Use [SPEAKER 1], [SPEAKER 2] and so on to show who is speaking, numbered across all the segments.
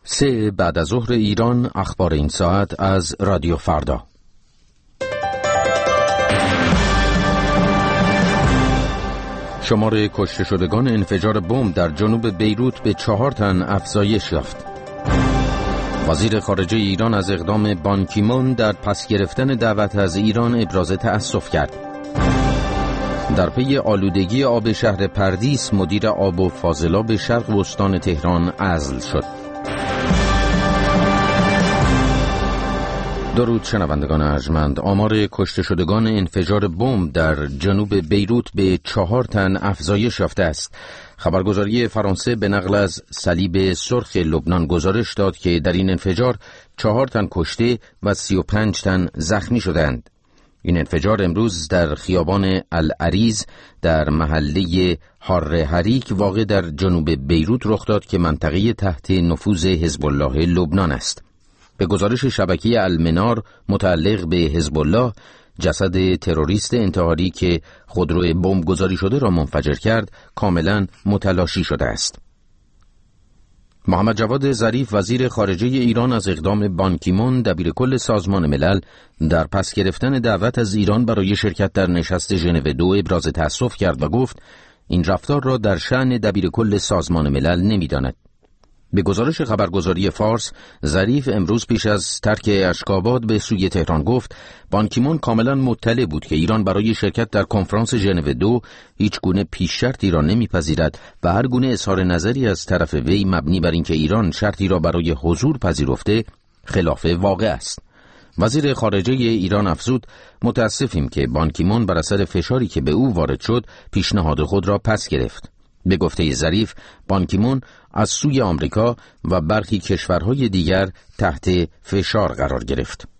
[SPEAKER 1] 3 بعد از ظهر ایران، اخبار این ساعت از رادیو فردا. شمار کشته شدگان انفجار بمب در جنوب بیروت به 4 تن افزایش یافت. وزیر خارجه ایران از اقدام بان کی مون در پس گرفتن دعوت از ایران ابراز تأسف کرد. در پی آلودگی آب شهر پردیس، مدیر آب و فاضلاب شرق استان تهران عزل شد. درود شنوندگان ارجمند. آمار کشته شدگان انفجار بمب در جنوب بیروت به 4 تن افزایش یافته است. خبرگزاری فرانسه به نقل از صلیب سرخ لبنان گزارش داد که در این انفجار 4 تن کشته و 35 تن زخمی شدند. این انفجار امروز در خیابان العریض در محله حاره حریک واقع در جنوب بیروت رخ داد که منطقه تحت نفوذ حزب الله لبنان است. به گزارش شبکه المنار متعلق به حزب الله، جسد تروریست انتحاری که خودروی بمب گذاری شده را منفجر کرد کاملا متلاشی شده است. محمد جواد ظریف وزیر خارجه ایران از اقدام بان کی مون دبیر کل سازمان ملل در پس گرفتن دعوت از ایران برای شرکت در نشست ژنو 2 ابراز تأسف کرد و گفت این رفتار را در شأن دبیر کل سازمان ملل نمی‌داند. به گزارش خبرگزاری فارس، ظریف امروز پیش از ترک اشکاباد به سوی تهران گفت بان کی مون کاملا مطلع بود که ایران برای شرکت در کنفرانس ژنو 2 هیچ گونه پیش شرطی را نمیپذیرد و هر گونه اظهار نظری از طرف وی مبنی بر اینکه ایران شرطی را برای حضور پذیرفته خلاف واقع است. وزیر خارجه ایران افزود متاسفیم که بان کی مون بر اثر فشاری که به او وارد شد پیشنهاد خود را پس گرفت. به گفته ظریف، بان کی مون از سوی آمریکا و برخی کشورهای دیگر تحت فشار قرار گرفت.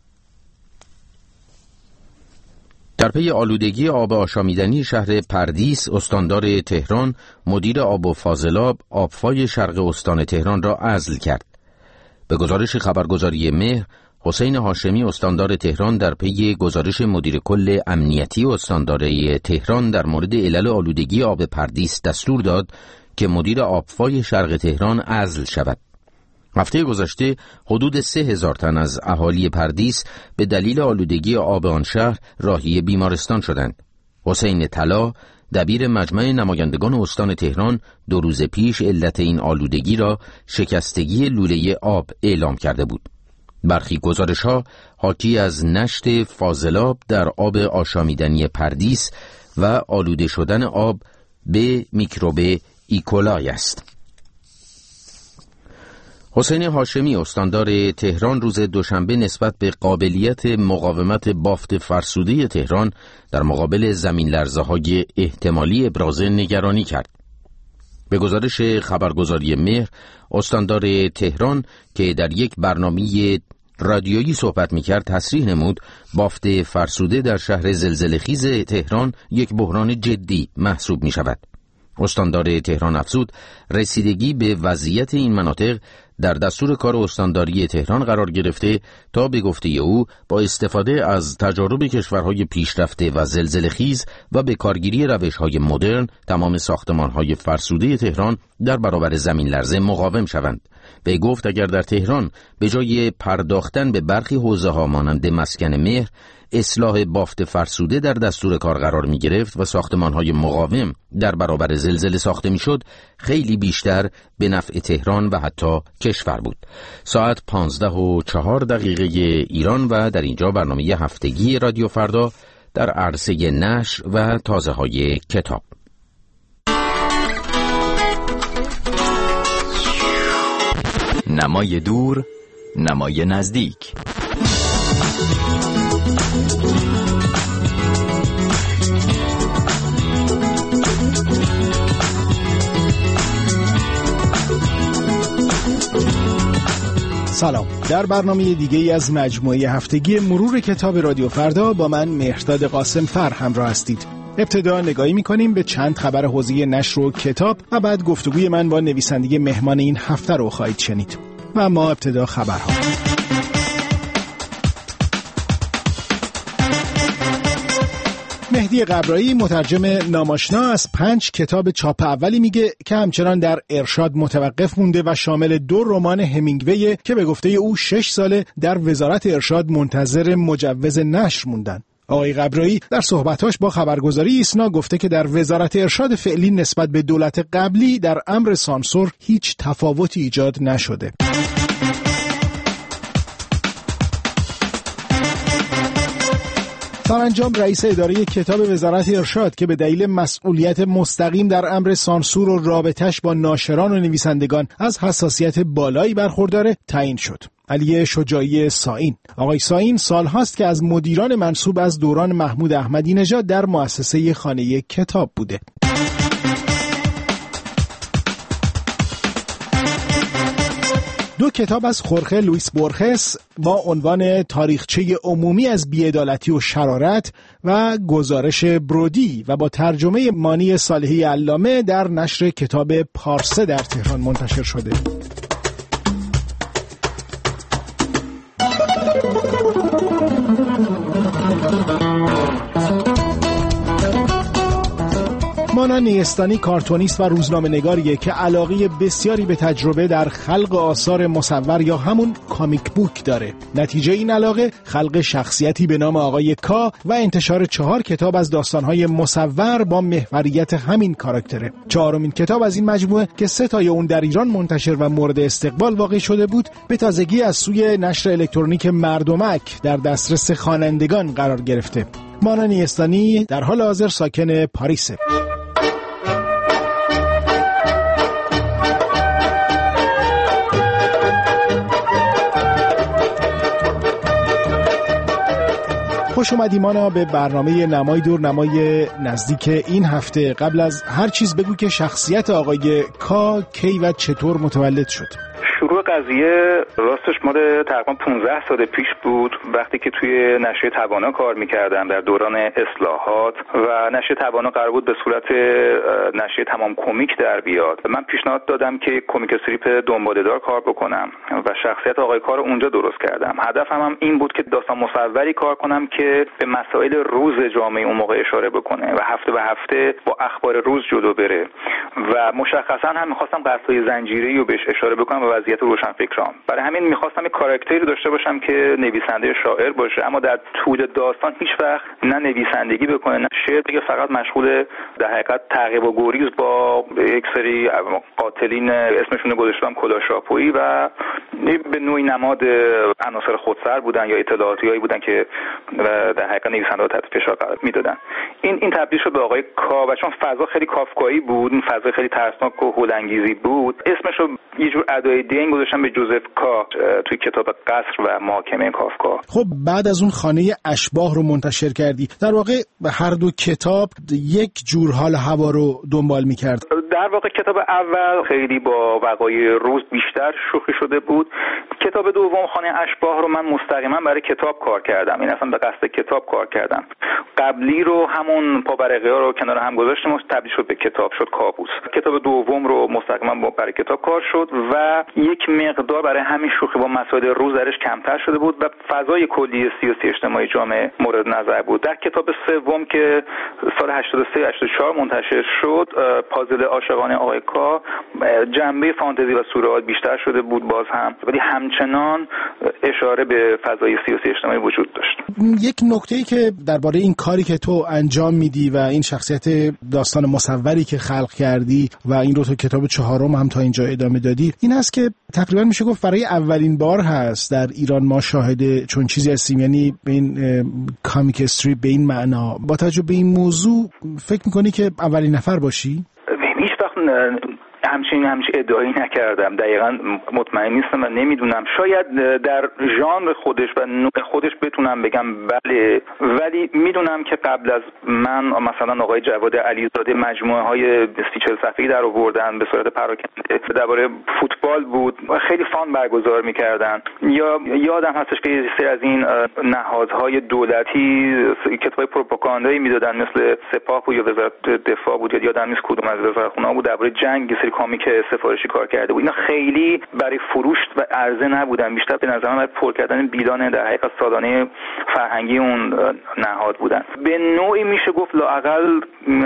[SPEAKER 1] در پی آلودگی آب آشامیدنی شهر پردیس، استاندار تهران مدیر آب و فاضلاب آبفای شرق استان تهران را عزل کرد. به گزارش خبرگزاری مهر، حسین هاشمی استاندار تهران در پی گزارش مدیر کل امنیتی استانداری تهران در مورد علل آلودگی آب پردیس دستور داد که مدیر آبفای شرق تهران عزل شود. هفته گذشته حدود 3000 تن از اهالی پردیس به دلیل آلودگی آب آن شهر راهی بیمارستان شدند. حسین طلا دبیر مجمع نمایندگان استان تهران 2 روز پیش علت این آلودگی را شکستگی لوله آب اعلام کرده بود. برخی گزارش‌ها حاکی از نشت فاضلاب در آب آشامیدنی پردیس و آلوده شدن آب به میکروب ایکولای است. حسین هاشمی استاندار تهران روز دوشنبه نسبت به قابلیت مقاومت بافت فرسوده تهران در مقابل زمین لرزه‌های احتمالی ابراز نگرانی کرد. به گزارش خبرگزاری مهر، استاندار تهران که در یک برنامه رادیویی صحبت می‌کرد تصریح نمود بافت فرسوده در شهر زلزله‌خیز تهران یک بحران جدی محسوب می‌شود. استاندار تهران افزود رسیدگی به وضعیت این مناطق در دستور کار استانداری تهران قرار گرفته تا به گفته او با استفاده از تجارب کشورهای پیشرفته و زلزله‌خیز و به کارگیری روش‌های مدرن تمام ساختمان‌های فرسوده تهران در برابر زمین لرزه مقاوم شوند. وی گفت اگر در تهران به جای پرداختن به برخی حوزه‌ها مانند مسکن مهر اصلاح بافت فرسوده در دستور کار قرار می گرفت و ساختمان‌های مقاوم در برابر زلزله ساخته می شد، خیلی بیشتر به نفع تهران و حتی کشور بود. ساعت 15:04 ایران و در اینجا برنامه هفتگی رادیو فردا در عرصه نشر و تازه‌های کتاب.
[SPEAKER 2] نمای دور، نمای نزدیک.
[SPEAKER 3] سلام. در برنامه دیگه ای از مجموعه هفتگی مرور کتاب رادیو فردا با من مهرداد قاسم فر همراه هستید. ابتدا نگاهی می‌کنیم به چند خبر حوزه نشر و کتاب و بعد گفتگوی من با نویسنده مهمان این هفته رو خواهید شنید. و اما ابتدا خبرها. مهدی قبرایی مترجم ناماشنا از 5 کتاب چاپ اولی میگه که همچنان در ارشاد متوقف مونده و شامل 2 رمان همینگوی که به گفته او 6 ساله در وزارت ارشاد منتظر مجوز نشر موندن. آقای قبرایی در صحبتاش با خبرگزاری ایسنا گفته که در وزارت ارشاد فعلی نسبت به دولت قبلی در امر سانسور هیچ تفاوتی ایجاد نشده. سرانجام رئیس اداره کتاب وزارت ارشاد که به دلیل مسئولیت مستقیم در امر سانسور و رابطش با ناشران و نویسندگان از حساسیت بالایی برخورداره تعیین شد. علی شجاعی سائین. آقای سائین سالهاست که از مدیران منصوب از دوران محمود احمدی نژاد در مؤسسه خانه کتاب بوده. دو کتاب از خورخه لوئیس بورخس با عنوان تاریخچه عمومی از بی‌عدالتی و شرارت و گزارش برودی و با ترجمه مانی صالحی علامه در نشر کتاب پارسه در تهران منتشر شده. مانا نیستانی کارتونیست و روزنامه‌نگاریه که علاقه بسیاری به تجربه در خلق آثار مصور یا همون کامیک بوک داره. نتیجه این علاقه خلق شخصیتی به نام آقای کا و انتشار 4 کتاب از داستان‌های مصور با محوریت همین کاراکتره. 4مین کتاب از این مجموعه که 3 تای اون در ایران منتشر و مورد استقبال واقع شده بود، به تازگی از سوی نشر الکترونیک مردمک در دسترس خوانندگان قرار گرفته. مانا نیستانی در حال حاضر ساکن پاریسه. خوش اومدی مانا به برنامه نمای دور نمای نزدیک این هفته. قبل از هر چیز بگو که شخصیت آقای کا کی و چطور متولد شد؟
[SPEAKER 4] شروع قضیه راستش مال تقریبا 15 سال پیش بود، وقتی که توی نشریه توانا کار میکردم در دوران اصلاحات و نشریه توانا قرار بود به صورت نشریه تمام کمیک در بیاد. من پیشنهاد دادم که کمیک استریپ دنباله‌دار کار بکنم و شخصیت آقای کار رو اونجا درست کردم. هدفم هم این بود که داستان مصوری کار کنم که به مسائل روز جامعه اون موقع اشاره بکنه و هفته به هفته با اخبار روز جلو بره و مشخصا هم می‌خواستم قصه‌های زنجیره‌ای رو بهش اشاره بکنم و وضعیت روشنفکران. برای همین می‌خواستم یک کاراکتری داشته باشم که نویسنده شاعر باشه، اما در طول داستان هیچ وقت نه نویسندگی بکنه نه شعر بگه، فقط مشغول در حقیقت تعقیب و گریز با یک سری قاتلین اسمشون رو گذاشتم کلاشاپویی و به نوعی نماد عناصر خودسر بودن یا اطلاعاتیایی بودن که در حقیقت نویسنده رو تحت فشار قرار میدادن. این تبدیل شد به آقای کا و چون فضا خیلی کافکایی بود، این فضا خیلی ترسناک و هولانگیزی بود، اسمش رو یه جور ادای دین گذاشتم به جوزف کا توی کتاب قصر و محاکمه کافکا.
[SPEAKER 3] خب بعد از اون خانه اشباح رو منتشر کردی، در واقع هر دو کتاب یک جور حال هوا رو دنبال می‌کرد.
[SPEAKER 4] در واقع کتاب اول خیلی با وقایع روز بیشتر شوخی شده بود. کتاب دوم خانه اشباح رو من مستقیما برای کتاب کار کردم، این اصلا به قصد کتاب کار کردم. قبلی رو همون پابرقه‌ها رو کنار هم گذاشتیم و تبدیل شد به کتاب، شد کابوس. کتاب دوم رو مستقیما برای کتاب کار شد و یک مقدار برای همین شوخی با مسائل روز درش کمتر شده بود و فضای کلی سیاسی اجتماعی جامعه مورد نظر بود. در کتاب سوم که سال 83-84 منتشر شد، پازل عاشقانه آقای کا، جنبه فانتزی و سورئال بیشتر شده بود باز هم، ولی همچنان اشاره به فضای سیاسی اجتماعی وجود داشت.
[SPEAKER 3] یک نکته‌ای که درباره این کاری که تو انجام میدی و این شخصیت داستان مصوری که خلق کردی و این رو تو کتاب 4 هم تا اینجا ادامه دادی، این هست که تقریبا میشه گفت برای اولین بار هست در ایران ما شاهد چون چیزی هستیم، یعنی به این کامیک استریپ به این معنا. با توجه به این موضوع فکر میکنی که اولین نفر باشی؟
[SPEAKER 4] هیچ وقت همچین ادعایی نکردم، دقیقاً مطمئن نیستم و نمیدونم. شاید در ژانر خودش و نوع خودش بتونم بگم بله، ولی میدونم که قبل از من مثلا آقای جواد علیزاده مجموعه های 30-40 صفحه‌ای در آوردن به صورت پراکنده درباره فوتبال بود، خیلی فان برگزار میکردن. یا یادم هستش که یه سری از این نهادهای دولتی کتابای پروپاگاندایی میدادن، مثل سپاه بود یا وزارت دفاع بود، یا یادم نیست کدوم از وزارتخونه‌ها بود، درباره جنگ سری کامیک سفارشی کار کرده بود. اینا خیلی برای فروش و عرضه نبودن، بیشتر به نظر من برای پر کردن بیلان در حقیقت سالانه فرهنگی اون نهاد بودن. به نوعی میشه گفت لااقل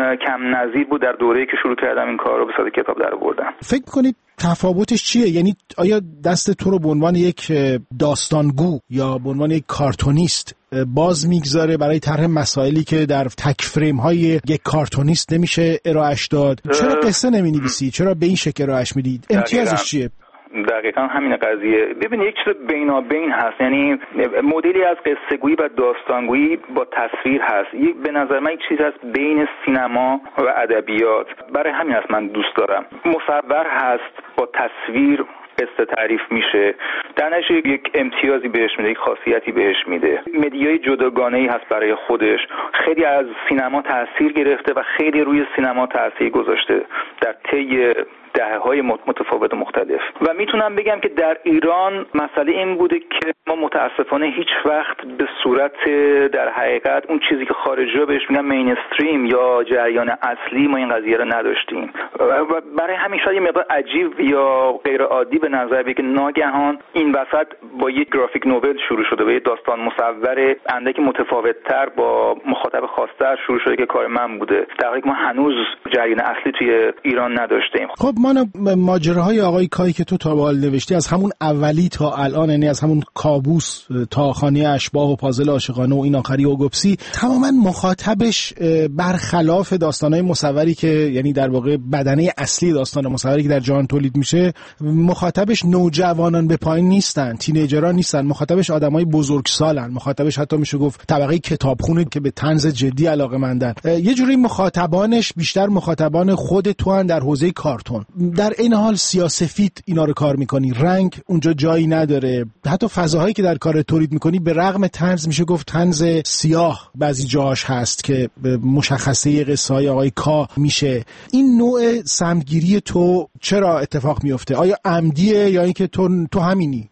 [SPEAKER 4] کم نظیر بود در دوره‌ای که شروع کردم این کار رو به صورت کتاب درآوردن.
[SPEAKER 3] فکر کنید تفاوتش چیه؟ یعنی آیا دست تو رو به عنوان یک داستانگو یا به عنوان یک کارتونیست باز میگذاره برای طرح مسائلی که در تک فریم های یک کارتونیست نمیشه ارائهش داد؟ چرا قصه نمی‌نویسی؟ چرا به این شکل ارائهش میدید؟ امتیازش چیه؟
[SPEAKER 4] دقیقا همین قضیه. ببینید یک چیز بینابین هست، یعنی مدلی از قصه گویی و داستانگویی با تصویر هست. به نظر من یک چیز هست بین سینما و ادبیات. برای همین هست من دوست دارم. مصور هست، با تصویر قصه تعریف میشه، در نتیجه یک امتیازی بهش میده، یک خاصیتی بهش میده. مدیای جداگانه‌ای هست برای خودش. خیلی از سینما تاثیر گرفته و خیلی روی سینما تاثیر گذاشته در طی دهه‌های متفاوت و مختلف. و میتونم بگم که در ایران مسئله این بوده که ما متاسفانه هیچ وقت به صورت در حقیقت اون چیزی که خارجی‌ها بهش میگن مینستریم یا جریان اصلی ما این قضیه رو نداشتیم. و برای همین شاید یه مقدار عجیب یا غیر عادی به نظر بیاد که ناگهان این وسط با یک گرافیک نوول شروع شده، با یک داستان مصور اندکی متفاوت‌تر با مخاطب خاص‌تر شروع شده که کار من بوده، در حالی که ما هنوز جریان اصلی توی ایران نداشتیم.
[SPEAKER 3] خب من ماجراهای آقای کایی که تو تا به حال نوشتی از همون اولی تا الان، یعنی از همون کابوس تا خانه اشباح و پازل عاشقانه و این آخری اوگوپسی، تماما مخاطبش برخلاف داستانهای مصوری که یعنی در واقع بدنه اصلی داستان مصوری که در جهان تولید میشه، مخاطبش نوجوانان به پایین نیستن، تینیجرها نیستن، مخاطبش آدمای بزرگسالن، مخاطبش حتی میشه گفت طبقه کتابخونه که به طنز جدی علاقه‌مندن. یه جوری مخاطبانش بیشتر مخاطبان خود تو ان در حوزه کارتون. در این حال سیاه‌سفید اینا رو کار میکنی، رنگ اونجا جایی نداره، حتی فضاهایی که در کار تولید میکنی به رغم طنز میشه گفت طنز سیاه بعضی جاهاش هست که مشخصه قصه های آقای کا میشه. این نوع سمتگیری تو چرا اتفاق میفته؟ آیا عمدیه یا اینکه تو همینی؟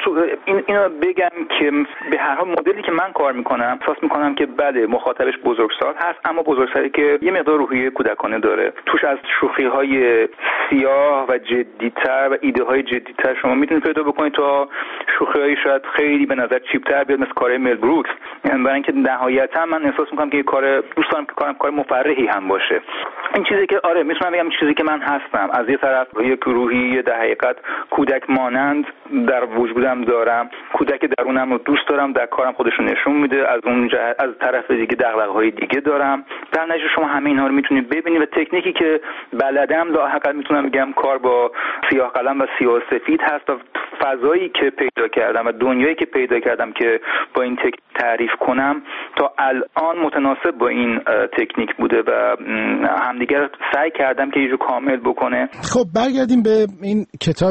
[SPEAKER 4] اینو بگم که به هر حال مدلی که من کار میکنم احساس میکنم که بله مخاطبش بزرگسال هست، اما بزرگسالی که یه مقدار روحیه کودکانه داره، توش از شوخی‌های سیاه و جدی‌تر و ایده‌های جدی‌تر شما میتونید پیدا بکنید تا شوخی‌های شاید خیلی به نظر چیپ‌تر بیاد مثل کار مل بروکس. برای اینکه نهایتاً من احساس میکنم که دوست دارم که کار مفرحی هم باشه. این چیزی که میتونم بگم چیزی که من هستم. از یه طرف یک روحیه در حقیقت کودک مانند در وجودم دارم، کودک درونم رو دوست دارم، در کارم خودش رو نشون میده. از اون جهت از طرف دیگه دغدغه‌های دیگه دارم. در نتیجه شما همه اینها رو میتونید ببینید و تکنیکی که بلدم لااقل میتونم بگم کار با سیاه قلم و سیاه سفید هست و فضایی که پیدا کردم و دنیایی که پیدا کردم که با این تکنیک تعریف کنم تا الان متناسب با این تکنیک بوده و همدیگر سعی کردم که یه جو کامل بکنه.
[SPEAKER 3] خب برگردیم به این کتاب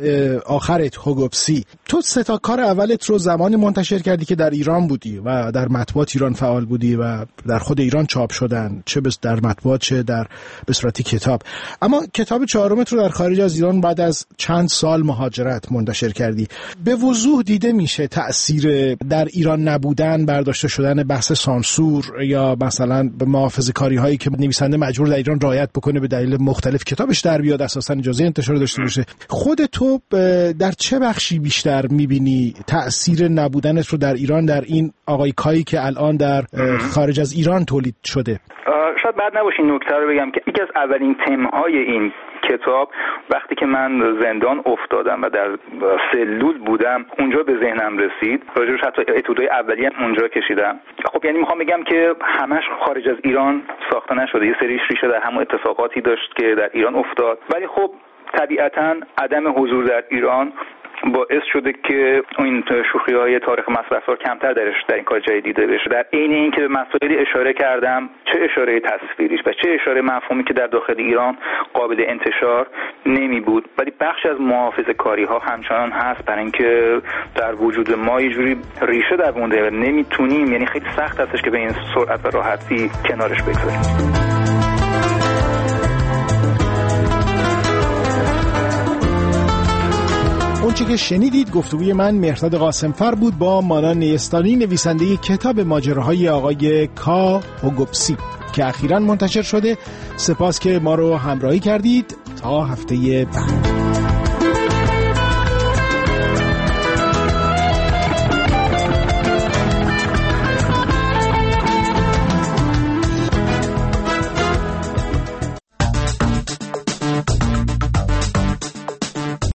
[SPEAKER 3] آخرت اوگوپسی. تو سه تا کار اولت رو زمانی منتشر کردی که در ایران بودی و در مطبوعات ایران فعال بودی و در خود ایران چاپ شدن، چه در مطبوعات چه در به صورت کتاب. اما کتاب چهارمت رو در خارج از ایران بعد از چند سال مهاجرت منتشر کردی. به وضوح دیده میشه تأثیر در ایران نبودن، برداشته شدن بحث سانسور یا مثلا به محافظه‌کاری هایی که نویسنده مجبور در ایران رعایت بکنه به دلیل مختلف کتابش در بیاد اساسا اجازه انتشار داشته باشه. خود تو در چه بخشی بیشتر میبینی تأثیر نبودنت رو در ایران، در این آقای کایی که الان در خارج از ایران تولید شده؟
[SPEAKER 4] شاید بد نباشه این نکته رو بگم که یکی از اولین تم‌های این کتاب وقتی که من زندان افتادم و در سلول بودم اونجا به ذهنم رسید. راجعش حتی اتودهای اولیه هم اونجا کشیدم. خب یعنی میخوام بگم که همش خارج از ایران ساخته نشده، یه سری ریشه در همون اتفاقاتی داشت که در ایران افتاد، ولی خب طبیعتاً عدم حضور در ایران باعث شده که این شوخی‌های تاریخ مصرف‌سار کمتر در این کار جای دیده بشه. در عین اینکه به مسائلی اشاره کردم، چه اشاره تصویریش و چه اشاره مفهومی که در داخل ایران قابل انتشار نمی بود، ولی بخش از محافظه‌کاری‌ها همچنان هست برای اینکه در وجود ما یه جوری ریشه در مونده و نمیتونیم، یعنی خیلی سخت هستش که به این سرعت و راحتی کنارش بگذاریم.
[SPEAKER 3] اونچه که شنیدید گفتگوی من مهرداد قاسمفر بود با مانا نیستانی، نویسنده کتاب ماجراهای آقای کا هوگوپسی که اخیراً منتشر شده. سپاس که ما رو همراهی کردید. تا هفته بعد.